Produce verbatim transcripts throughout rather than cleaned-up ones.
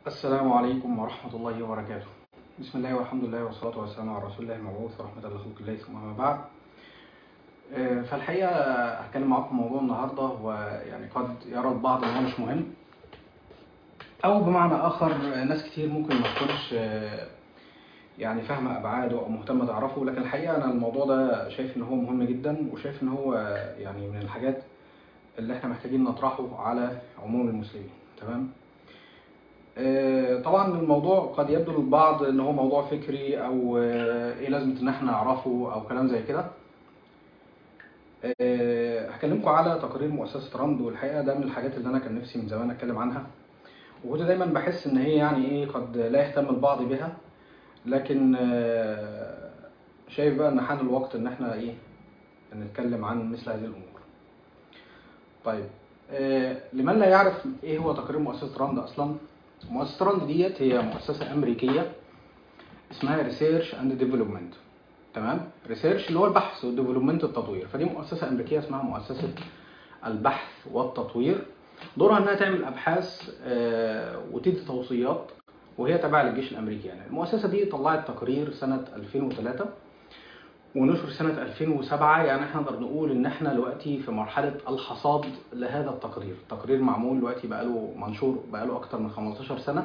السلام عليكم ورحمة الله وبركاته. بسم الله والحمد لله والصلاة والسلام على رسول الله المبعوث رحمة لخلق الله ثم أما بعد. آه، فالحقيقة هتكلم معاكم في موضوع النهاردة هو يعني قد يرى البعض إن هو مش مهم، أو بمعنى آخر ناس كتير ممكن ما تكونش آه، يعني فاهمة أبعاده أو مهتمة تعرفه، لكن الحقيقة أنا الموضوع ده شايف إن هو مهم جدا، وشايف إن هو يعني من الحاجات اللي إحنا محتاجين نطرحه على عموم المسلمين. تمام؟ طبعا الموضوع قد يبدو للبعض ان هو موضوع فكري او ايه لازمه ان احنا نعرفه او كلام زي كده. هكلمكم على تقرير مؤسسه راند، والحقيقه ده من الحاجات اللي انا كان نفسي من زمان اتكلم عنها، وكنت دايما بحس ان هي يعني ايه قد لا يهتم البعض بها، لكن شايف بقى ان حان الوقت ان احنا ايه نتكلم عن مثل هذه الامور. طيب، لمن لا يعرف ايه هو تقرير مؤسسه راند اصلا، مؤسسه راند ديت هي مؤسسه امريكيه اسمها ريسيرش اند ديفلوبمنت. تمام؟ ريسيرش اللي هو البحث، والديفلوبمنت التطوير. فدي مؤسسه امريكيه اسمها مؤسسه البحث والتطوير. دورها انها تعمل ابحاث وتدي توصيات، وهي تابعه للجيش الامريكي. يعني المؤسسه دي طلعت تقرير سنه ألفين وثلاثة ونشر سنه ألفين وسبعة. يعني احنا نقدر نقول ان احنا دلوقتي في مرحله الحصاد لهذا التقرير. التقرير معمول دلوقتي بقاله منشور بقاله اكتر من خمستاشر سنه،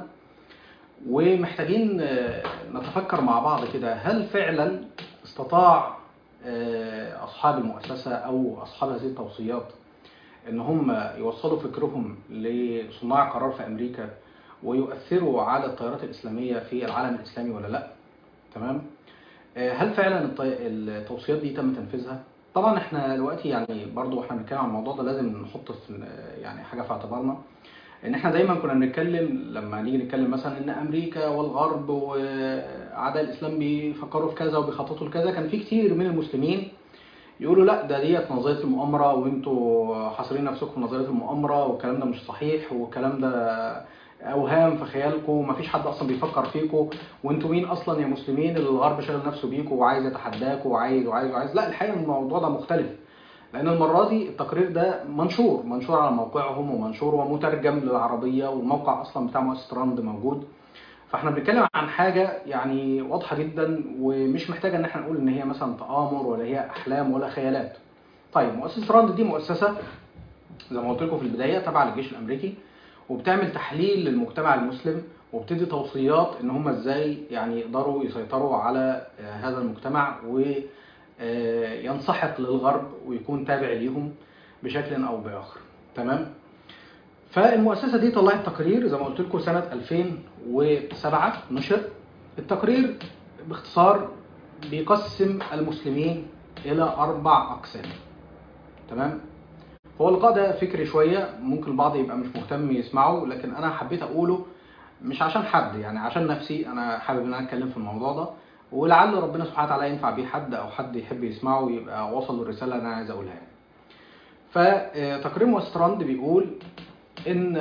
ومحتاجين نتفكر مع بعض كده، هل فعلا استطاع أصحاب المؤسسة أو أصحاب هذه التوصيات إن هم يوصلوا فكرهم لصناع قرار في أمريكا ويؤثروا على التيارات الإسلامية في العالم الإسلامي ولا لأ؟ تمام؟ هل فعلا التوصيات دي تم تنفيذها؟ طبعا احنا دلوقتي يعني برضو احنا بنتكلم عن الموضوع ده لازم نحط في يعني حاجة في اعتبارنا، ان احنا دايما كنا بنتكلم لما نيجي نتكلم مثلا ان امريكا والغرب واعداء الاسلام بيفكروا في كذا وبيخططوا لكذا، كان في كتير من المسلمين يقولوا لا ده ديت نظريه المؤامره، وانتوا حاصرين نفسكم في نظريه المؤامره، والكلام ده مش صحيح، والكلام ده اوهام في خيالكم، ومفيش حد اصلا بيفكر فيكم، وانتوا مين اصلا يا مسلمين اللي الغرب شاغل نفسه بيكم وعايز يتحداكم وعايز وعايز وعايز. لا، الحقيقه الموضوع ده مختلف، لأن المرة دي التقرير ده منشور منشور على موقعهم، ومنشور ومترجم للعربية، والموقع أصلا بتاع مؤسسة راند موجود. فاحنا بنتكلم عن حاجة يعني واضحة جدا، ومش محتاجة إن احنا نقول إن هي مثلا تآمر ولا هي أحلام ولا خيالات. طيب، مؤسسة راند دي مؤسسة زي ما قلت لكم في البداية تابعة للجيش الأمريكي، وبتعمل تحليل للمجتمع المسلم، وبتدي توصيات إن هم إزاي يعني يقدروا يسيطروا على هذا المجتمع و ينسحق للغرب ويكون تابع ليهم بشكل او باخر. تمام؟ فالمؤسسه دي طلعت تقرير زي ما قلت لكم سنه ألفين وسبعة نشر. التقرير باختصار بيقسم المسلمين الى اربع اقسام. تمام؟ هو اللقاء ده فكري شويه، ممكن البعض يبقى مش مهتم يسمعه، لكن انا حبيت اقوله مش عشان حد، يعني عشان نفسي. انا حابب ان انا اتكلم في الموضوع ده، ولعل ربنا سبحانه وتعالى ينفع بيه حد، او حد يحب يسمعه ويبقى وصل الرساله اللي انا عايز اقولها. يعني فتقرير مؤسسه راند بيقول ان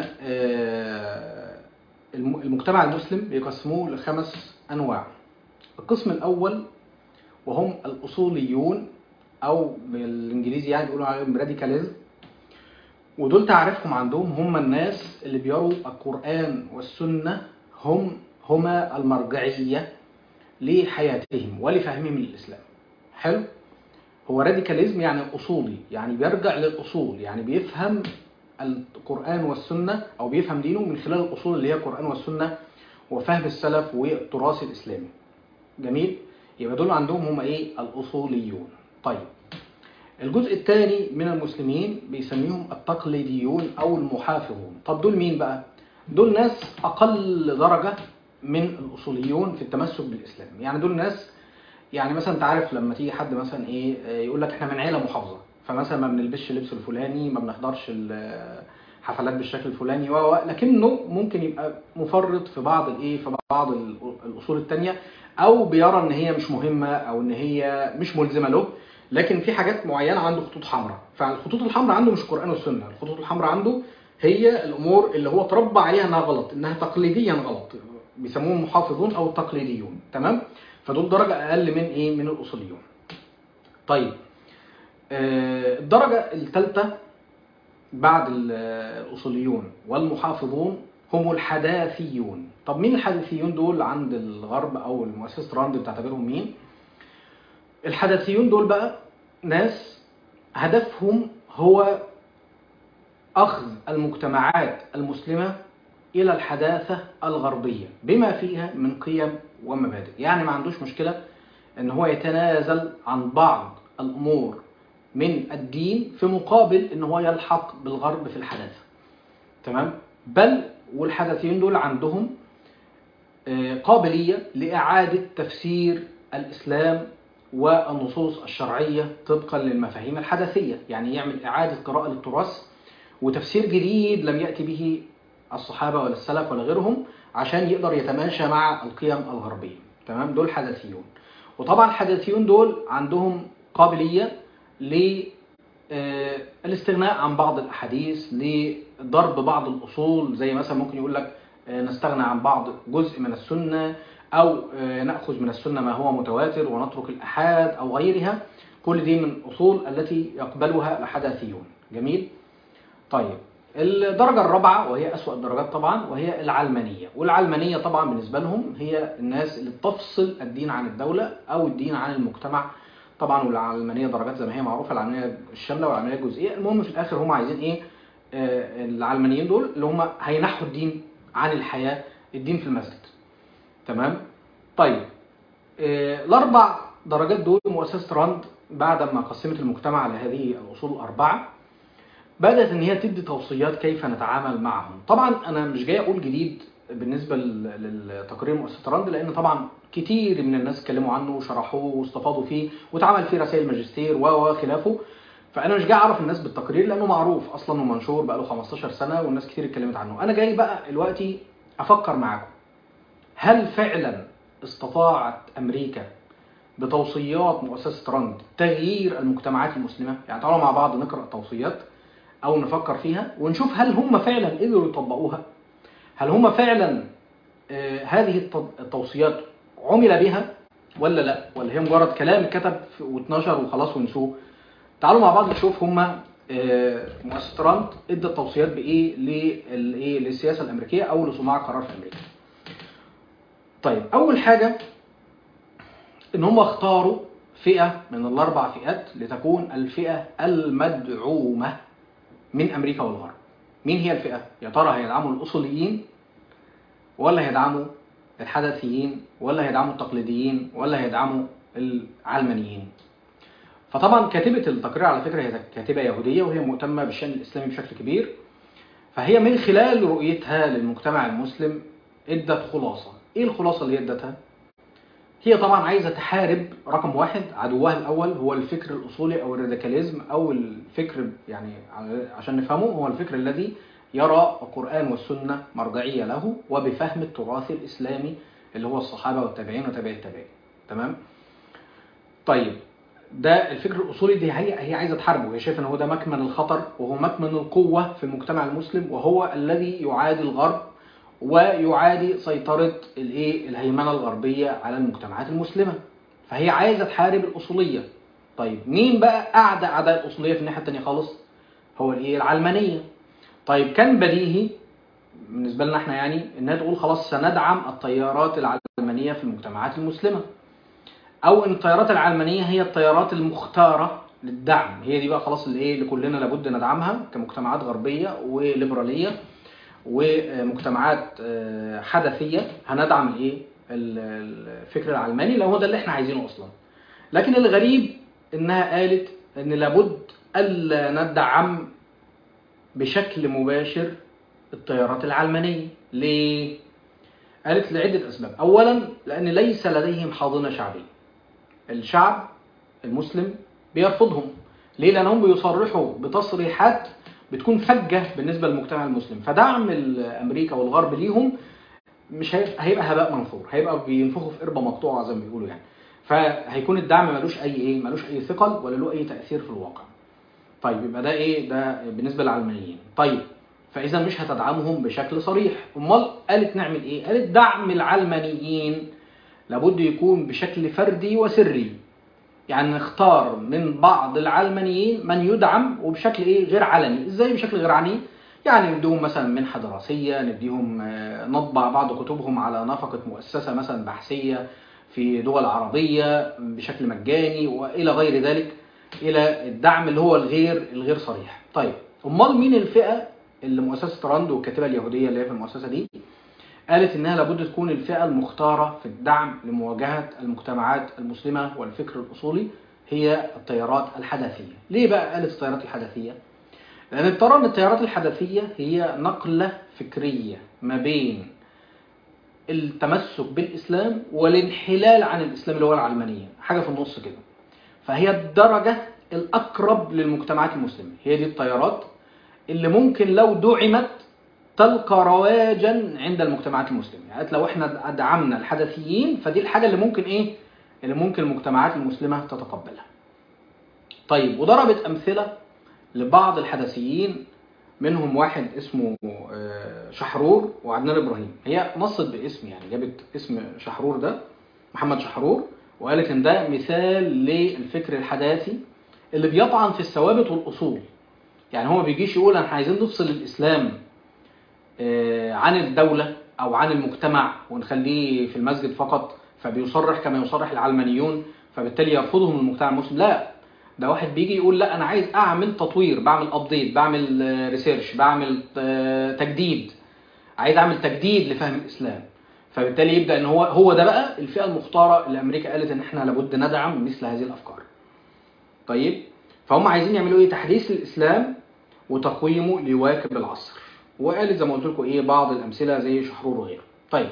المجتمع المسلم بيقسموه لخمس انواع. القسم الاول وهم الاصوليون، او بالانجليزي يعني بيقولوا عليهم راديكاليزم، ودول تعرفهم عندهم هم الناس اللي بيروا القرآن والسنة هم هما المرجعية لحياتهم ولفهمهم للإسلام. حلو؟ هو راديكاليزم يعني أصولي، يعني بيرجع للأصول، يعني بيفهم القرآن والسنة أو بيفهم دينه من خلال الأصول اللي هي القرآن والسنة وفهم السلف والتراث الإسلامي. جميل؟ يبقى دول عندهم هم إيه؟ الأصوليون. طيب، الجزء الثاني من المسلمين بيسميهم التقليديون او المحافظون. طب دول مين بقى؟ دول ناس اقل درجه من الاصوليون في التمسك بالاسلام. يعني دول ناس، يعني مثلا انت عارف لما تيجي حد مثلا ايه يقول لك احنا من عيله محافظه، فمثلا ما بنلبسش اللبس الفلاني، ما بنحضرش الحفلات بالشكل الفلاني، لكنه ممكن يبقى مفرط في بعض الايه في بعض الاصول الثانيه، او بيرى ان هي مش مهمه او ان هي مش ملزمه له، لكن في حاجات معينه عنده خطوط حمراء. فالخطوط الحمراء عنده مش القران والسنه، الخطوط الحمراء عنده هي الامور اللي هو تربى عليها انها غلط، انها تقليديا غلط، بيسموهم محافظون او تقليديون. تمام؟ فدول درجه اقل من ايه من الاصوليون. طيب، آه الدرجه الثالثه بعد الاصوليون والمحافظون هم الحداثيون. طب مين الحداثيون دول عند الغرب أو المؤسسة راند بتعتبرهم مين؟ الحداثيون دول بقى ناس هدفهم هو أخذ المجتمعات المسلمة إلى الحداثة الغربية بما فيها من قيم ومبادئ. يعني ما عندوش مشكلة إن هو يتنازل عن بعض الأمور من الدين في مقابل إن هو يلحق بالغرب في الحداثة. تمام؟ بل والحداثيين دول عندهم قابلية لإعادة تفسير الإسلام والنصوص الشرعية طبقا للمفاهيم الحداثية. يعني يعمل إعادة قراءة للتراث وتفسير جديد لم يأتي به الصحابة ولا السلف ولا غيرهم عشان يقدر يتماشى مع القيم الغربية. تمام؟ دول حداثيون. وطبعا الحداثيون دول عندهم قابلية للاستغناء عن بعض الأحاديث، لضرب بعض الأصول، زي مثلا ممكن يقول لك نستغنى عن بعض جزء من السنة، أو نأخذ من السنة ما هو متواتر ونترك الأحاد أو غيرها. كل دي من الأصول التي يقبلها الحداثيون. جميل؟ طيب، الدرجة الرابعة وهي أسوأ الدرجات طبعا وهي العلمانية. والعلمانية طبعا بالنسبة لهم هي الناس اللي تفصل الدين عن الدولة أو الدين عن المجتمع. طبعا والعلمانية درجات زي ما هي معروفة، العلمانية الشاملة والعلمانية الجزئية. المهم في الآخر هم عايزين إيه؟ آه العلمانيين دول اللي هم هينحوا الدين عن الحياة، الدين في المسجد. تمام؟ طيب، آه الأربع درجات دول مؤسسة راند بعد ما قسمت المجتمع على هذه الأصول الأربعة بدأت إن هي تدي توصيات كيف نتعامل معهم. طبعا أنا مش جاي أقول جديد بالنسبة للتقرير مؤسسة راند، لأن طبعا كتير من الناس اتكلموا عنه وشرحوه واستفاضوا فيه واتعمل فيه رسائل ماجستير وخلافه. فأنا مش جاي أعرف الناس بالتقرير لأنه معروف أصلا ومنشور بقاله خمستاشر سنة والناس كتير اتكلمت عنه. أنا جاي بقى دلوقتي أفكر معاكم، هل فعلا استطاعت أمريكا بتوصيات مؤسسة راند تغيير المجتمعات المسلمة؟ يعني تعالوا مع بعض نقرأ التوصيات أو نفكر فيها ونشوف هل هم فعلا قدروا يطبقوها؟ هل هم فعلا آه هذه التوصيات عمل بها ولا لا؟ ولا هي مجرد كلام اتكتب واتنشر وخلاص ونسوه؟ تعالوا مع بعض نشوف هم آه مؤسسة راند ادت توصيات بإيه للإيه للسياسة الأمريكية أو لصناع القرار في أمريكا. طيب، أول حاجة إن هم اختاروا فئة من الأربع فئات لتكون الفئة المدعومة من أمريكا والغرب. مين هي الفئة؟ يا ترى هيدعموا الأصوليين ولا هيدعموا الحداثيين ولا هيدعموا التقليديين ولا هيدعموا العلمانيين؟ فطبعا كاتبة التقرير على فكرة هي كاتبة يهودية وهي مهتمة بالشأن الإسلامي بشكل كبير، فهي من خلال رؤيتها للمجتمع المسلم ادت خلاصة. ايه الخلاصة اللي ادتها؟ هي طبعا عايزة تحارب رقم واحد عدوها الأول هو الفكر الأصولي أو الراديكاليزم أو الفكر، يعني عشان نفهمه، هو الفكر الذي يرى القرآن والسنة مرجعية له وبفهم التراث الإسلامي اللي هو الصحابة والتابعين وتابع التابعين. تمام؟ طيب، ده الفكر الأصولي دي هي هي عايزة تحاربه. هي شايفة إن هو ده مكمن الخطر وهو مكمن القوة في المجتمع المسلم، وهو الذي يعادي الغرب ويعادي سيطرة الايه الهيمنة الغربية على المجتمعات المسلمة. فهي عايزة تحارب الأصولية. طيب، مين بقى أعدى أعداء الأصولية في الناحية التانية خالص؟ هو الايه العلمانية. طيب، كان بديهي بالنسبة لنا احنا يعني انها تقول خلاص سندعم التيارات العلمانية في المجتمعات المسلمة، او ان التيارات العلمانية هي التيارات المختارة للدعم، هي دي بقى خلاص اللي ايه اللي كلنا لابد ندعمها كمجتمعات غربية وليبرالية ومجتمعات حدثية. هندعم الايه الفكر العلماني لو هو ده اللي احنا عايزينه اصلا. لكن الغريب انها قالت ان لابد الا ندعم بشكل مباشر التيارات العلمانية. ليه؟ قالت لعدة اسباب. اولا، لان ليس لديهم حاضنة شعبية. الشعب المسلم بيرفضهم. ليه؟ لانهم بيصرحوا بتصريحات بتكون فجة بالنسبة للمجتمع المسلم، فدعم أمريكا والغرب ليهم مش هيبقى هباء منثور، هيبقى بينفخوا في قربة مقطوعة زي ما بيقولوا يعني. فهيكون الدعم ملوش أي إيه ملوش أي ثقل ولا له أي تأثير في الواقع. طيب، يبقى ده إيه ده بالنسبة للعلمانيين. طيب، فإذا مش هتدعمهم بشكل صريح. أمال قالت نعمل إيه؟ قالت دعم العلمانيين لابد يكون بشكل فردي وسري. يعني نختار من بعض العلمانيين من يدعم وبشكل ايه غير علني. ازاي بشكل غير علني؟ يعني نديهم مثلا منحة دراسية، نديهم نطبع بعض كتبهم على نفقة مؤسسة مثلا بحثية في دول عربية بشكل مجاني وإلى غير ذلك، إلى الدعم اللي هو الغير الغير صريح. طيب أمال مين الفئة اللي مؤسسة راند والكاتبة اليهودية اللي هي في المؤسسة دي قالت إنها لابد تكون الفئة المختارة في الدعم لمواجهة المجتمعات المسلمة والفكر الأصولي هي التيارات الحداثية؟ ليه بقى قالت التيارات الحداثية؟ لأن ترى أن التيارات الحداثية هي نقلة فكرية ما بين التمسك بالإسلام والانحلال عن الإسلام اللي هو العلمانية، حاجة في النص كده. فهي الدرجة الأقرب للمجتمعات المسلمة، هي دي التيارات اللي ممكن لو دعمت تلقى رواجا عند المجتمعات المسلمة. يعني لو احنا دعمنا الحدثيين فدي الحاجة اللي ممكن ايه اللي ممكن المجتمعات المسلمة تتقبلها. طيب وضربت أمثلة لبعض الحدثيين، منهم واحد اسمه شحرور وعدنان إبراهيم. هي نصت باسم، يعني جابت اسم شحرور ده محمد شحرور وقالت ان ده مثال للفكر الحداثي اللي بيطعن في الثوابت والأصول. يعني هو ما بيجيش يقول احنا عايزين نفصل الإسلام عن الدولة أو عن المجتمع ونخليه في المسجد فقط، فبيصرح كما يصرح العلمانيون فبالتالي يرفضهم المجتمع المسلم. لا، ده واحد بيجي يقول لا أنا عايز أعمل تطوير، بعمل أبديت، بعمل ريسيرش، بعمل تجديد، عايز أعمل تجديد لفهم الإسلام. فبالتالي يبدأ إن هو هو ده بقى الفئة المختارة اللي أمريكا قالت إن إحنا لابد ندعم مثل هذه الأفكار. طيب فهم عايزين يعملوا إيه؟ تحديث الإسلام وتقويمه ليواكب العصر. وقالت زي ما قلت لكم ايه بعض الامثله زي شحرور وغيره. طيب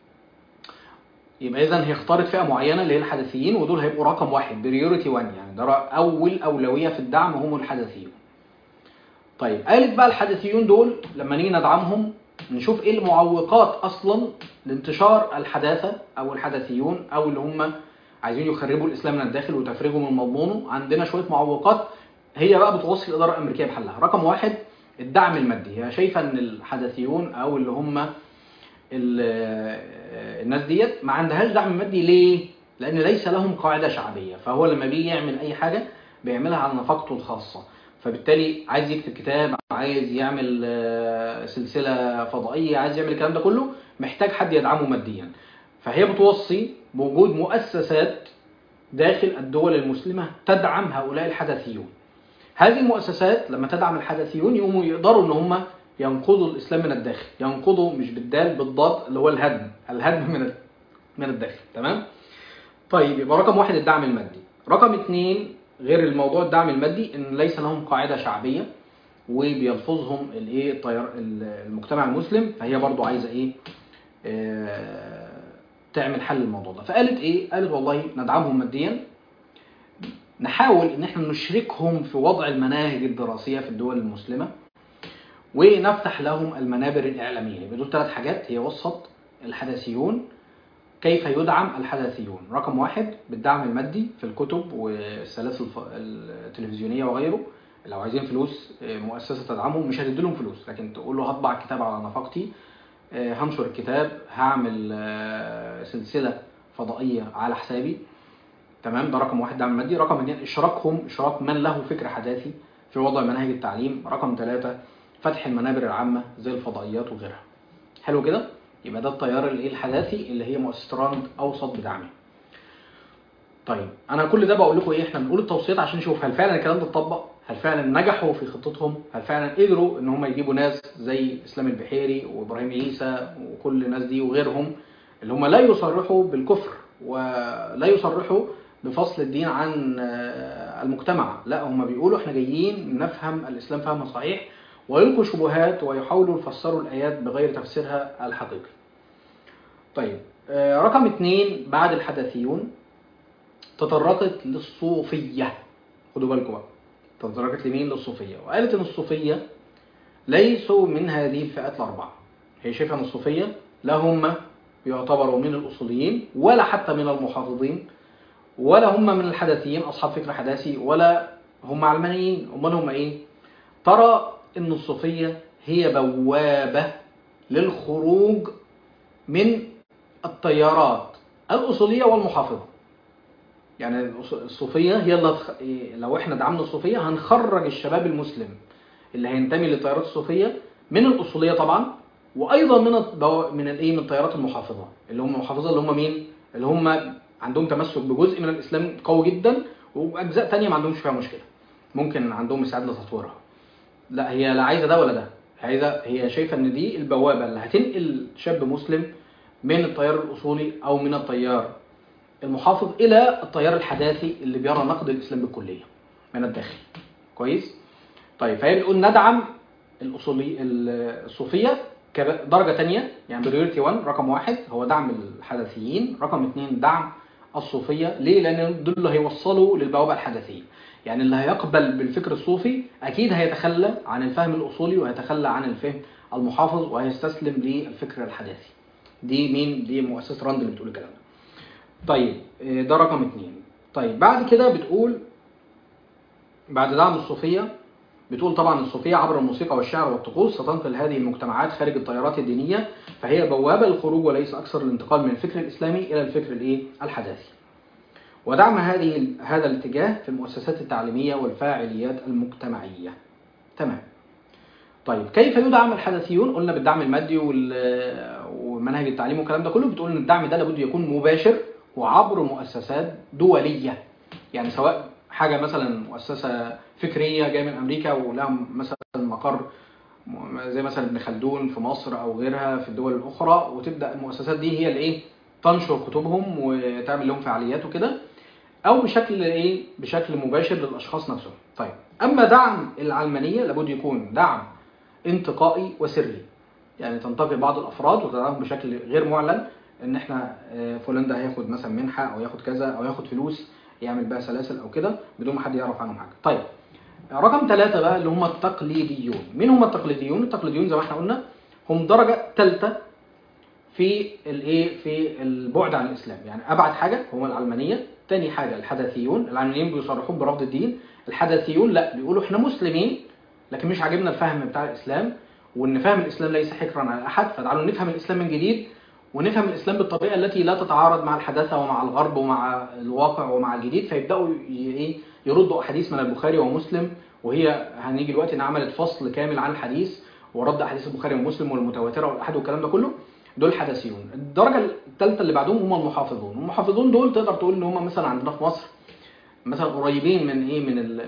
يبقى اذا هي اختارت فئه معينه اللي هي الحدثيين، ودول هيبقوا رقم واحد بريوريتي واحد، يعني ده اول اولويه في الدعم هم الحدثيون. طيب قالت بقى الحدثيون دول لما نيجي ندعمهم نشوف ايه المعوقات اصلا لانتشار الحداثه او الحدثيون او اللي هم عايزين يخربوا الاسلام من الداخل وتفريغه من مضمونه. عندنا شويه معوقات هي بقى بتوصي الاداره الامريكيه بحلها. رقم واحد الدعم المادي. هي شايفه ان الحدثيون او اللي هم الناس ديت ما عندهاش دعم مادي. ليه؟ لان ليس لهم قاعده شعبيه، فهو لما بيجي يعمل اي حاجه بيعملها على نفقته الخاصه. فبالتالي عايز يكتب كتاب، عايز يعمل سلسله فضائيه، عايز يعمل الكلام ده كله محتاج حد يدعمه ماديا. فهي بتوصي بوجود مؤسسات داخل الدول المسلمه تدعم هؤلاء الحدثيون. هذه المؤسسات لما تدعم الحدثيون يقوموا يقدروا ان هم ينقضوا الاسلام من الداخل، ينقضوا مش بالدال بالضاد اللي هو الهدم، الهدم من من الداخل. تمام؟ طيب يبقى رقم واحد الدعم المادي. رقم اثنين غير الموضوع الدعم المادي ان ليس لهم قاعده شعبيه وبيلفظهم الايه الطيار المجتمع المسلم، فهي برضو عايزه ايه آه تعمل حل الموضوع ده. فقالت ايه؟ قالت والله ندعمهم ماديا، نحاول ان احنا نشركهم في وضع المناهج الدراسيه في الدول المسلمه، ونفتح لهم المنابر الاعلاميه. يبقى دول ثلاث حاجات هي وصت الحدثيون كيف يدعم الحدثيون. رقم واحد بالدعم المادي في الكتب والسلاسل التلفزيونيه وغيره. لو عايزين فلوس مؤسسه تدعمهم مش هتديلهم فلوس، لكن تقول له هطبع الكتاب على نفقتي، هنشر الكتاب، هعمل سلسله فضائيه على حسابي. تمام؟ ده رقم واحد دعم مادي. رقم اثنين اشراكهم، اشراك من له فكر حداثي في وضع مناهج التعليم. رقم ثلاثة فتح المنابر العامة زي الفضائيات وغيرها. حلو كده؟ يبقى ده التيار الايه الحداثي اللي هي مؤسسة راند اوسط بدعمه. طيب انا كل ده بقول لكم ايه؟ احنا بنقول التوصيات عشان نشوف هل فعلا الكلام ده اتطبق، هل فعلا نجحوا في خطتهم، هل فعلا قدروا ان هم يجيبوا ناس زي اسلام البحيري وابراهيم عيسى وكل الناس دي وغيرهم اللي هم لا يصرحوا بالكفر ولا يصرحوا بفصل الدين عن المجتمع. لا، هم بيقولوا احنا جايين نفهم الاسلام فهم صحيح ويلقوا شبهات ويحاولوا يفسروا الايات بغير تفسيرها الحقيقي. طيب رقم اثنين بعد الحدثيون تطرقت للصوفية. خدوا بالكم بقى، تطرقت لمين؟ للصوفية. وقالت ان الصوفية ليسوا من هذه الفئات الاربعة. هي شايفه ان الصوفية لا هم يعتبروا من الاصوليين ولا حتى من المحافظين ولا هم من الحداثيين اصحاب فكر حداثي ولا هم علمانيين. امال هم ايه؟ ترى ان الصوفية هي بوابة للخروج من التيارات الأصولية والمحافظة. يعني الصوفية هي اللي هتخ... لو احنا دعمنا الصوفية هنخرج الشباب المسلم اللي هينتمي للتيارات الصوفية من الاصوليه طبعا، وايضا من الضو... من الايه من التيارات المحافظه، اللي هم المحافظه اللي هم مين؟ اللي هم عندهم تمسك بجزء من الاسلام قوي جدا، واجزاء ثانيه ما عندهمش فيها مشكله، ممكن عندهم استعداد لتطويرها. لا هي لا عايزه ده ولا ده، عايزه هي شايفه ان دي البوابه اللي هتنقل شاب مسلم من التيار الاصولي او من التيار المحافظ الى التيار الحداثي اللي بيرى نقد الاسلام بالكليه من الداخل. كويس؟ طيب فهي بتقول ندعم الاصولي الصوفيه كدرجه ثانيه، يعني بريورتي واحد، رقم واحد هو دعم الحداثيين، رقم اثنين دعم الصوفيه. ليه؟ لان دول اللي هيوصلوا للبوابه الحداثيه. يعني اللي هيقبل بالفكر الصوفي اكيد هيتخلى عن الفهم الاصولي وهيتخلى عن الفهم المحافظ وهيستسلم للفكر الحداثي. دي مين؟ دي مؤسسه راند اللي بتقول الكلام ده. طيب ده رقم اثنين. طيب بعد كده بتقول بعد دعم الصوفيه، بتقول طبعا الصوفيه عبر الموسيقى والشعر والطقوس ستنقل هذه المجتمعات خارج التيارات الدينيه، فهي بوابه للخروج وليس اكثر الانتقال من الفكر الاسلامي الى الفكر الايه الحداثي. ودعم هذه هذا الاتجاه في المؤسسات التعليميه والفاعليات المجتمعيه. تمام. طيب كيف يدعم الحداثيون؟ قلنا بالدعم المادي ومنهج التعليم والكلام ده كله. بتقول ان الدعم ده لابد يكون مباشر وعبر مؤسسات دوليه، يعني سواء حاجه مثلا مؤسسه فكريه جايه من امريكا ولها مثلا مقر زي مثلا ابن خلدون في مصر او غيرها في الدول الاخرى، وتبدا المؤسسات دي هي اللي ايه تنشر كتبهم وتعمل لهم فعاليات وكده، او بشكل ايه بشكل مباشر للاشخاص نفسهم. طيب اما دعم العلمانيه لابد يكون دعم انتقائي وسري، يعني تنتقي بعض الافراد وتدعمهم بشكل غير معلن، ان احنا فلان ده هياخد مثلا منحه او ياخد كذا او ياخد فلوس يعمل بها سلاسل او كده بدون ما حد يعرف عنهم حاجه. طيب رقم ثلاثة بقى اللي هم التقليديون. مين هم التقليديون؟ التقليديون زي ما احنا قلنا هم درجه ثالثه في الايه في البعد عن الاسلام، يعني ابعد حاجه هم العلمانيه، ثاني حاجه الحداثيون. العلمانيين بيصرحون برفض الدين، الحداثيون لا بيقولوا احنا مسلمين لكن مش عاجبنا الفهم بتاع الاسلام، وان فهم الاسلام ليس حكرا على احد، فتعالوا نفهم الاسلام من جديد ونفهم الاسلام بالطريقه التي لا تتعارض مع الحداثه ومع الغرب ومع الواقع ومع الجديد. فيبداوا ايه يردوا احاديث من البخاري ومسلم، وهي هنيجي دلوقتي ان عملت فصل كامل عن الحديث ورد احاديث البخاري ومسلم والمتواتره والاحاد والكلام ده كله. دول حداثيون. الدرجه الثالثه اللي بعدهم هم المحافظون. المحافظون دول تقدر تقول ان هم مثلا عندنا في مصر مثلا قريبين من ايه من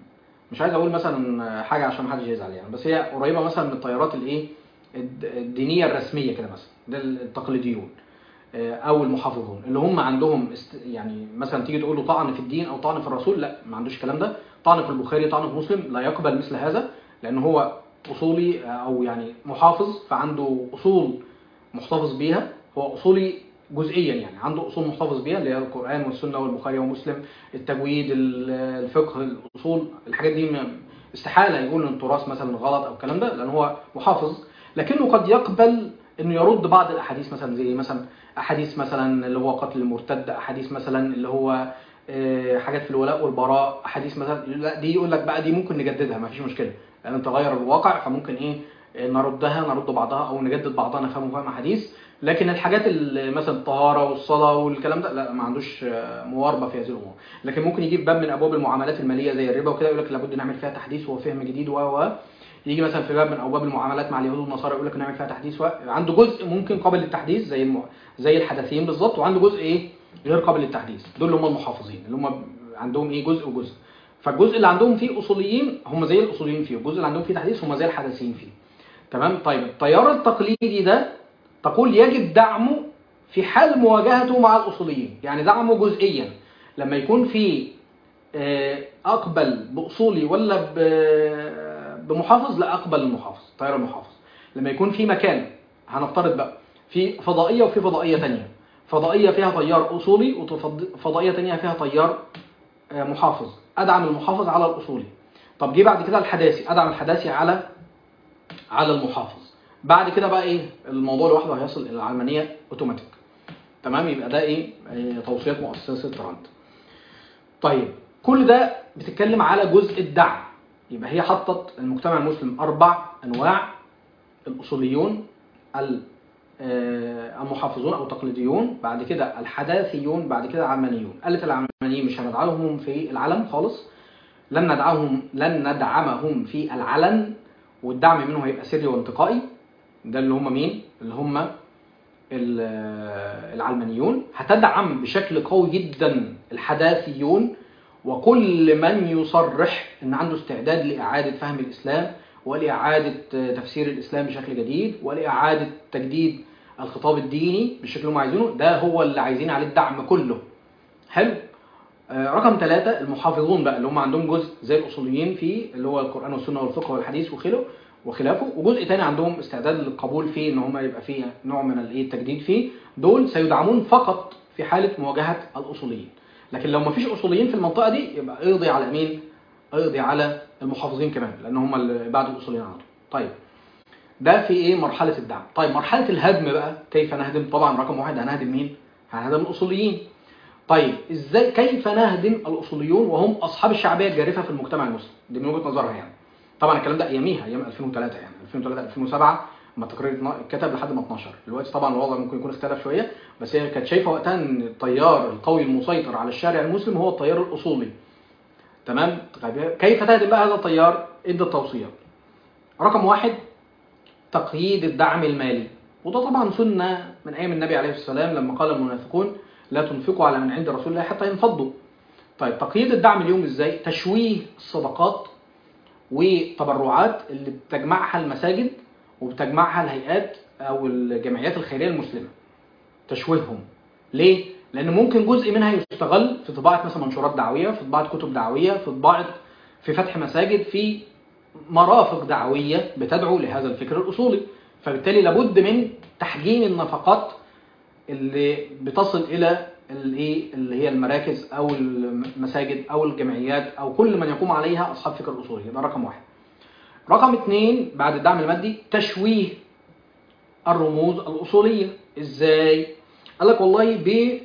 مش عايز اقول مثلا حاجه عشان ما حدش يزعل يعني، بس هي قريبه مثلا من التيارات الايه الدينيه الرسميه كده، مثلا ده التقليديون او المحافظون اللي هم عندهم است... يعني مثلا تيجي تقول له طعن في الدين او طعن في الرسول، لا ما عندوش الكلام ده. طعن في البخاري طعن في مسلم لا يقبل مثل هذا، لان هو اصولي او يعني محافظ، فعنده اصول محتفظ بيها. هو اصولي جزئيا، يعني عنده اصول محتفظ بيها اللي هي القران والسنه والبخاري ومسلم، التجويد، الفقه، الاصول، الحاجات دي استحاله يقول ان التراث مثلا غلط او الكلام ده، لان هو محافظ. لكنه قد يقبل انه يرد بعض الاحاديث، مثلا زي مثلا احاديث مثلا اللي هو قتل المرتد، احاديث مثلا اللي هو حاجات في الولاء والبراء، احاديث مثلا لا دي يقول لك بقى دي ممكن نجددها ما فيش مشكله، لان يعني انت غير الواقع فممكن ايه نردها نرد بعضها او نجدد بعضها نفهم فهم حديث. لكن الحاجات اللي مثلا الطهاره والصلاه والكلام ده لا ما عندوش مواربه في هذه الامور. لكن ممكن يجيب باب من ابواب المعاملات الماليه زي الربا وكده يقول لك لابد نعمل فيها تحديث وفهم جديد و و يجي مثلا في باب من ابواب المعاملات مع اليهود والنصارى يقول لك نعمل فيها تحديث و... عنده جزء ممكن قابل للتحديث زي الم... زي الحداثيين بالظبط، وعنده جزء ايه غير قابل للتحديث. دول اللي هم المحافظين اللي هم عندهم ايه جزء وجزء. فالجزء اللي عندهم فيه اصوليين هم زي الاصوليين فيه، والجزء اللي عندهم فيه تحديث هم زي الحداثيين فيه. تمام. طيب التيار التقليدي ده تقول يجب دعمه في حال مواجهته مع الاصوليين، يعني دعمه جزئيا لما يكون في اقبل باصولي ولا بمحافظ، لا اقبل المحافظ، التيار المحافظ. لما يكون في مكان هنفترض بقى في فضائيه وفي فضائيه ثانيه، فضائيه فيها تيار اصولي وفضائيه ثانيه فيها تيار محافظ، ادعم المحافظ على الاصولي. طب جه بعد كده الحداثي، ادعم الحداثي على على المحافظ. بعد كده بقى ايه الموضوع لوحده هيصل الى العلمانيه اوتوماتيك. تمام. يبقى ده ايه توصيات مؤسسه راند. طيب كل ده بتتكلم على جزء الدعم. يبقى هي حطت المجتمع المسلم اربع انواع: الاصوليون، المحافظون او التقليديون، بعد كده الحداثيون، بعد كده العلمانيون. قالت العلمانيين مش هندعمهم في العلن خالص، لن ندعمهم لن ندعمهم في العلن، والدعم منه هيبقى سري وانتقائي. ده اللي هم مين؟ اللي هم العلمانيون. هتدعم بشكل قوي جدا الحداثيون وكل من يصرح ان عنده استعداد لاعاده فهم الاسلام ولاعاده تفسير الاسلام بشكل جديد ولاعاده تجديد الخطاب الديني بالشكل اللي هم عايزينه. ده هو اللي عايزين عليه الدعم كله. حلو. آه رقم ثلاثة المحافظون بقى، اللي هم عندهم جزء زي الاصوليين فيه اللي هو القرآن والسنة والفقه والحديث وخلافه وخلافه، وجزء تاني عندهم استعداد للقبول فيه ان هم يبقى فيه نوع من الايه التجديد فيه. دول سيدعمون فقط في حالة مواجهة الاصوليين. لكن لو ما فيش اصوليين في المنطقة دي يبقى اقضي على مين؟ اقضي على المحافظين كمان، لان هم اللي بعد الاصوليين عنده. طيب ده في ايه؟ مرحلة الدعم. طيب مرحلة الهدم بقى، كيف نهدم؟ طبعا رقم واحد هنهدم مين؟ هنهدم الاصوليين. طيب ازاي كيف نهدم الاصوليون وهم اصحاب الشعبيه الجارفه في المجتمع المسلم؟ دي من وجهه نظرها يعني. طبعا الكلام ده اياميها ايام ألفين وثلاثة يعني ألفين وثلاثة ألفين وسبعة لما التقرير اتكتب لحد ما اتناشر. دلوقتي طبعا الوضع ممكن يكون اختلف شويه، بس هي كانت شايفه وقتها ان التيار القوي المسيطر على الشارع المسلم هو التيار الاصولي. تمام؟ كيف تهدم بقى هذا التيار؟ ادى التوصيات. رقم واحد تقييد الدعم المالي، وده طبعا سنه من ايام النبي عليه الصلاه والسلام لما قال المنافقون لا تنفقوا على من عند رسول الله حتى ينفضوا. طيب تقييد الدعم اليوم ازاي؟ تشويه الصدقات والتبرعات اللي بتجمعها المساجد وبتجمعها الهيئات او الجمعيات الخيريه المسلمه. تشويههم. ليه؟ لان ممكن جزء منها يستغل في طباعه مثلا منشورات دعويه، في طباعه كتب دعويه، في طباعه في فتح مساجد، في مرافق دعويه بتدعو لهذا الفكر الاصولي. فبالتالي لابد من تحجيم النفقات اللي بتصل الى الايه اللي هي المراكز او المساجد او الجمعيات او كل من يقوم عليها اصحاب فكر الاصولي. ده رقم واحد. رقم اثنين بعد الدعم المادي تشويه الرموز الاصوليه. ازاي؟ قال لك والله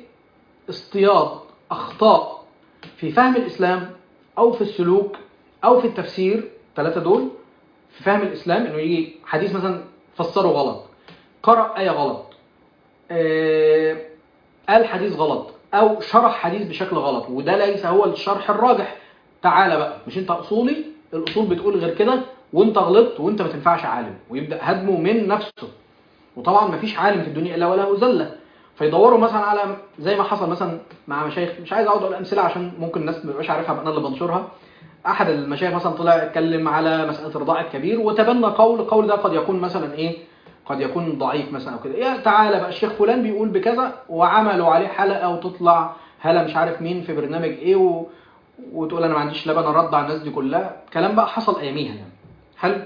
باصطياد اخطاء في فهم الاسلام او في السلوك او في التفسير. ثلاثه دول في فهم الاسلام، انه يجي حديث مثلا فسره غلط، قرأ ايه غلط، آه قال حديث غلط، او شرح حديث بشكل غلط، وده ليس هو الشرح الراجح. تعالى بقى، مش انت اصولي، الاصول بتقول غير كده، وانت غلطت وانت ما تنفعش عالم، ويبدا هدمه من نفسه. وطبعا ما فيش عالم في الدنيا الا وله ذله. فيدوروا مثلا على زي ما حصل مثلا مع مشايخ، مش عايز اقعد اقول امثله عشان ممكن الناس ما تبقاش عارفها، انا اللي بنشرها. احد المشايخ مثلا طلع اتكلم على مساله رضاعه الكبير وتبنى قول القول ده قد يكون مثلا ايه قد يكون ضعيف مثلا او كده. يا تعالى بقى الشيخ فلان بيقول بكذا، وعملوا عليه حلقه وتطلع هلا مش عارف مين في برنامج ايه و... وتقول انا ما عنديش لبن ارد على الناس دي كلها. كلام بقى حصل اياميها يعني. حلو.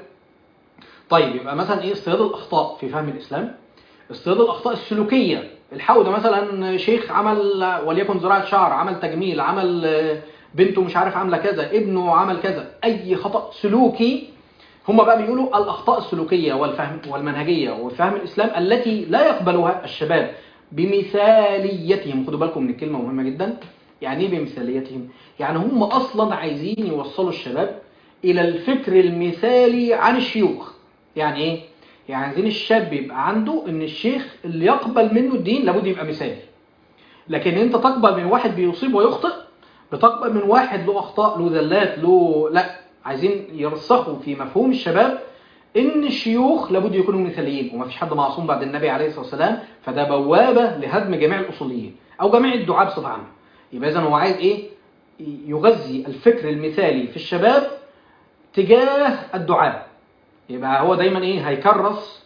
طيب يبقى مثلا ايه اصطياد الاخطاء في فهم الاسلام، اصطياد الاخطاء السلوكيه. الحقوا ده مثلا شيخ عمل وليكن زراعه شعر، عمل تجميل، عمل بنته مش عارف عامله كذا، ابنه عمل كذا، اي خطا سلوكي. هم بقى بيقولوا الاخطاء السلوكيه والفهم والمنهجيه وفهم الاسلام التي لا يقبلها الشباب بمثاليتهم. خدوا بالكم من الكلمه مهمه جدا. يعني ايه بمثاليتهم؟ يعني هم اصلا عايزين يوصلوا الشباب الى الفكر المثالي عن الشيوخ. يعني ايه؟ يعني عايزين الشاب يبقى عنده ان الشيخ اللي يقبل منه الدين لابد يبقى مثالي. لكن انت تقبل من واحد بيصيب ويخطئ، بتقبل من واحد له اخطاء له ذلات له لا. عايزين يرسخوا في مفهوم الشباب ان الشيوخ لابد يكونوا مثاليين، وما فيش حد معصوم بعد النبي عليه الصلاه والسلام. فده بوابه لهدم جميع الاصوليين او جميع الدعاة بصفه عامه. يبقى اذا هو عايز ايه؟ يغذي الفكر المثالي في الشباب تجاه الدعاة. يبقى هو دايما ايه؟ هيكرس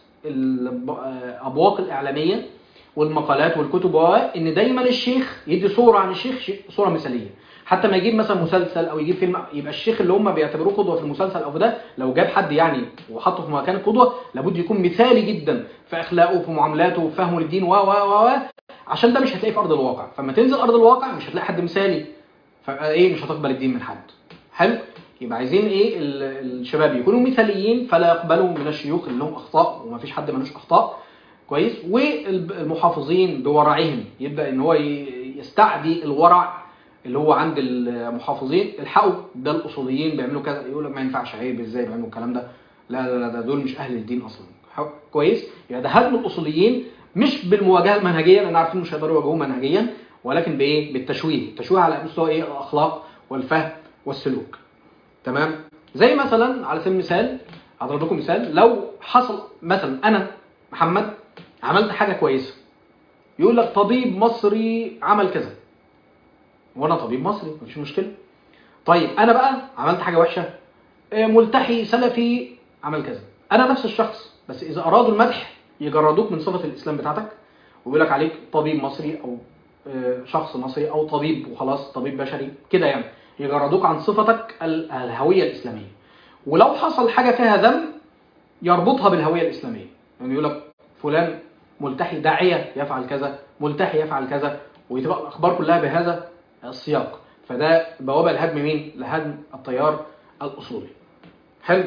الابواق الاعلاميه والمقالات والكتب ان دايما الشيخ يدي صوره عن الشيخ صوره مثاليه. حتى ما يجيب مثلا مسلسل او يجيب فيلم، يبقى الشيخ اللي هم بيعتبروه قدوه في المسلسل او في ده، لو جاب حد يعني وحطه في مكان القدوه لابد يكون مثالي جدا في اخلاقه وفي معاملاته وفي فهمه للدين و و و عشان ده مش هتلاقيه في ارض الواقع. فلما تنزل ارض الواقع مش هتلاقي حد مثالي، فايه مش هتقبل الدين من حد. حلو. يبقى عايزين ايه؟ الشباب يكونوا مثاليين فلا يقبلوا من الشيوخ اللي لهم اخطاء، ومفيش حد ملوش اخطاء. كويس. والمحافظين بورعهم، يبدا ان هو يستعدي الورع اللي هو عند المحافظين. الحقوا ده الاصوليين بيعملوا كذا، يقول لك ما ينفعش، عيب، ازاي بيعملوا الكلام ده؟ لا لا لا، دول مش اهل الدين اصلا. كويس. يعني ده هدم الاصوليين مش بالمواجهه المنهجيه، لان عارفين مش هيقدروا يواجهوه منهجيا، ولكن بايه؟ بالتشويه. التشويه على مستوى ايه؟ الاخلاق والفهم والسلوك. تمام. زي مثلا على سبيل المثال هضرب لكم مثال. لو حصل مثلا انا محمد عملت حاجه كويسه، يقول لك طبيب مصري عمل كذا، وانا طبيب مصري مفيش مشكله. طيب انا بقى عملت حاجه وحشه، ملتحي سلفي عمل كذا، انا نفس الشخص، بس اذا ارادوا المدح يجردوك من صفه الاسلام بتاعتك، ويقول لك عليك طبيب مصري او شخص مصري او طبيب وخلاص، طبيب بشري كده يعني، يجردوك عن صفتك الهويه الاسلاميه. ولو حصل حاجه فيها ذنب يربطها بالهويه الاسلاميه، يعني يقول لك فلان ملتحي داعيه يفعل كذا، ملتحي يفعل كذا، وتبقى الاخبار كلها بهذا السياق. فده بوابه لهدم مين؟ لهدم التيار الاصولي. حلو.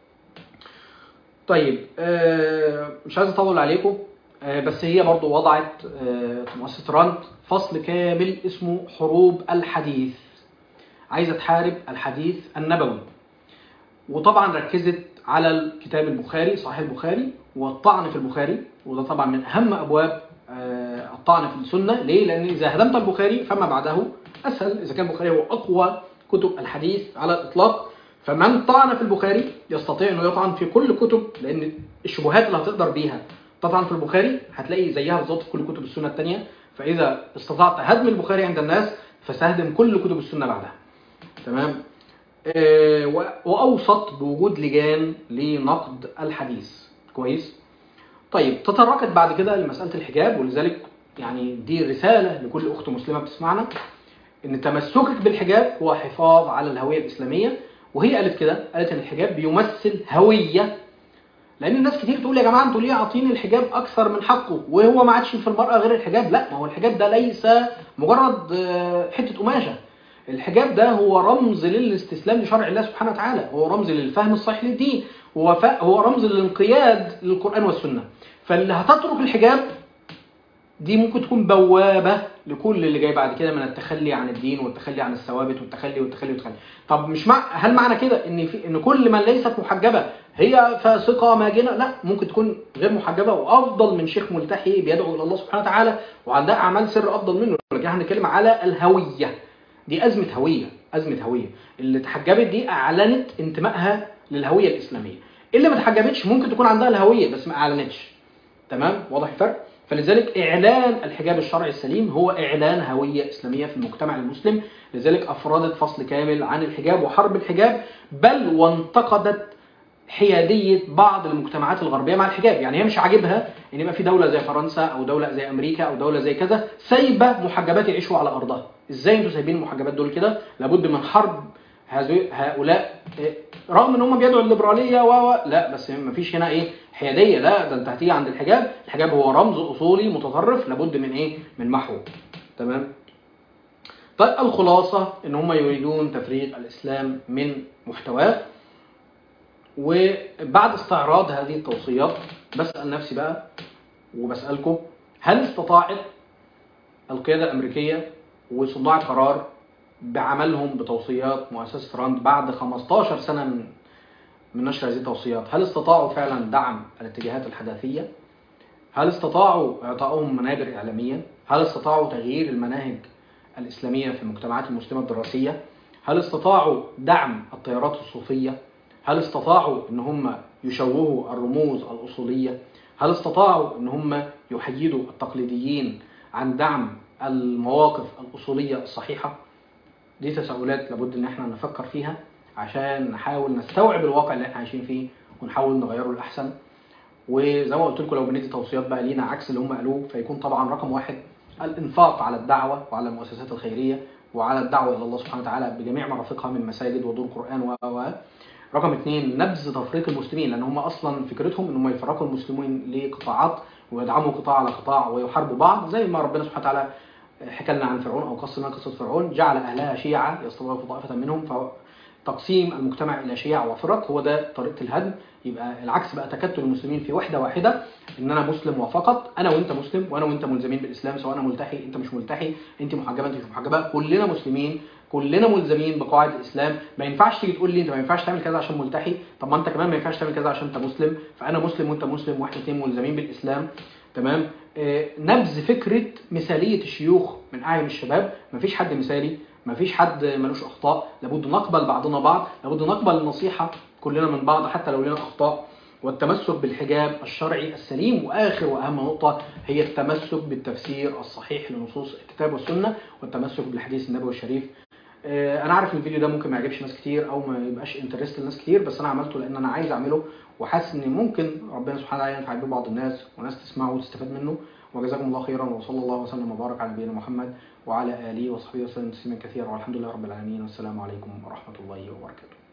طيب آه مش عايز اطول عليكم، آه بس هي برضو وضعت آه مؤسسه راند فصل كامل اسمه حروب الحديث، عايزه تحارب الحديث النبوي. وطبعا ركزت على الكتاب البخاري، صحيح البخاري، والطعن في البخاري، وده طبعا من اهم ابواب آه الطعن في السنه. ليه؟ لان اذا هدمت البخاري فما بعده اسهل. اذا كان البخاري هو اقوى كتب الحديث على الاطلاق، فمن طعن في البخاري يستطيع انه يطعن في كل كتب، لان الشبهات اللي هتقدر بيها تطعن في البخاري هتلاقي زيها بالظبط في كل كتب السنه الثانيه. فاذا استطعت هدم البخاري عند الناس فسهدم كل كتب السنه بعدها. تمام. آه واوصت بوجود لجان لنقد الحديث. كويس. طيب تطرقت بعد كده لمساله الحجاب، ولذلك يعني دي رساله لكل اخت مسلمه بتسمعنا، ان تمسكك بالحجاب هو حفاظ على الهويه الاسلاميه. وهي قالت كده، قالت ان الحجاب بيمثل هويه. لان الناس كتير تقول يا جماعه انتوا ليه عاطين الحجاب اكثر من حقه، وهو ما عادش في المراه غير الحجاب. لا، ما هو الحجاب ده ليس مجرد حته قماشه. الحجاب ده هو رمز للاستسلام لشرع الله سبحانه وتعالى، هو رمز للفهم الصحيح للدين، هو رمز للانقياد للقران والسنه. فاللي هتترك الحجاب دي ممكن تكون بوابة لكل اللي جاي بعد كده من التخلي عن الدين والتخلي عن الثوابت والتخلي والتخلي والتخلي. طب مش مع هل معنى كده ان في ان كل من ليست محجبة هي فاسقة ماجنة؟ لا، ممكن تكون غير محجبة وافضل من شيخ ملتحي بيدعو الى الله سبحانه وتعالى وعندها اعمال سر افضل منه. لكن احنا هنتكلم على الهوية. دي ازمة هوية، ازمة هوية. اللي تحجبت دي اعلنت انتمائها للهوية الاسلامية. اللي ما تحجبتش ممكن تكون عندها الهوية بس ما اعلنتش. تمام؟ واضح الفرق؟ فلذلك إعلان الحجاب الشرعي السليم هو إعلان هوية إسلامية في المجتمع المسلم. لذلك أفردت فصل كامل عن الحجاب وحرب الحجاب، بل وانتقدت حيادية بعض المجتمعات الغربية مع الحجاب. يعني هي مش عاجبها إن يبقى في دولة زي فرنسا أو دولة زي أمريكا أو دولة زي كذا سايبة محجبات يعيشوا على أرضها. إزاي أنتوا سايبين المحجبات دول كده؟ لابد من حرب هؤلاء، رغم ان هم بيدعوا الليبراليه و لا، بس ما فيش هنا ايه حياديه. لا، ده انت هتيجي عند الحجاب، الحجاب هو رمز اصولي متطرف لابد من ايه من محوه. تمام. طيب الخلاصه ان هم يريدون تفريغ الاسلام من محتواه. وبعد استعراض هذه التوصيات بسال نفسي بقى وبسالكم، هل استطاعت القياده الامريكيه وصناع القرار بعملهم بتوصيات مؤسسة راند بعد خمستاشر سنة من من نشر هذه التوصيات، هل استطاعوا فعلا دعم الاتجاهات الحداثية؟ هل استطاعوا اعطائهم منابر إعلامية؟ هل استطاعوا تغيير المناهج الإسلامية في المجتمعات المسلمة الدراسية؟ هل استطاعوا دعم التيارات الصوفية؟ هل استطاعوا ان هم يشوهوا الرموز الأصولية؟ هل استطاعوا ان هم يحيدوا التقليديين عن دعم المواقف الأصولية الصحيحة؟ دي تساؤلات لابد ان احنا نفكر فيها عشان نحاول نستوعب الواقع اللي احنا عايشين فيه ونحاول نغيره للأحسن. وزي ما قلت لكم لو بندي توصيات بقى لينا عكس اللي هم قالوه، فيكون طبعا رقم واحد الانفاق على الدعوة وعلى المؤسسات الخيرية وعلى الدعوة إلى الله سبحانه وتعالى بجميع مرافقها من مساجد ودور قرآن و و رقم اثنين نبذ تفريق المسلمين، لأن هم أصلا فكرتهم إنهم يفرقوا المسلمين لقطاعات ويدعموا قطاع على قطاع ويحاربوا بعض، زي ما ربنا سبحانه وتعالى حكى لنا عن فرعون أو قص لنا قصة فرعون، جعل أهلها شيعة يستضعف طائفة منهم، فتقسيم المجتمع إلى شيع وفرق هو ده طريقة الهدم. يبقى العكس بقى، تكتل المسلمين في وحدة واحدة، إن أنا مسلم وفقط، أنا وأنت مسلم وأنا وأنت ملزمين بالإسلام، سواء أنا ملتحي أنت مش ملتحي، أنت محجبة أنت مش محجبة، كلنا مسلمين، كلنا ملزمين بقواعد الإسلام. ما ينفعش تيجي تقول لي أنت ما ينفعش تعمل كذا عشان ملتحي، طب ما أنت كمان ما ينفعش تعمل كذا عشان أنت مسلم، فأنا مسلم وأنت مسلم وإحنا الاثنين ملزمين بالإسلام. تمام. آه نبذ فكرة مثالية الشيوخ من أعين الشباب، مفيش حد مثالي، مفيش حد ملوش أخطاء، لابد نقبل بعضنا بعض، لابد نقبل النصيحة كلنا من بعض حتى لو لنا اخطاء، والتمسك بالحجاب الشرعي السليم. واخر واهم نقطه هي التمسك بالتفسير الصحيح لنصوص الكتاب والسنه، والتمسك بالحديث النبوي الشريف. انا عارف الفيديو ده ممكن ما يعجبش ناس كتير او ما يبقاش انترست لناس كتير، بس انا عملته لان انا عايز اعمله، وحاسس ان ممكن ربنا سبحانه وتعالى ينفع بيه بعض الناس وناس تسمعه وتستفاد منه. وجزاكم الله خيرا، وصلى الله وسلم وبارك على نبينا محمد وعلى اله وصحبه وسلم تسليما كثيرا، والحمد لله رب العالمين، والسلام عليكم ورحمه الله وبركاته.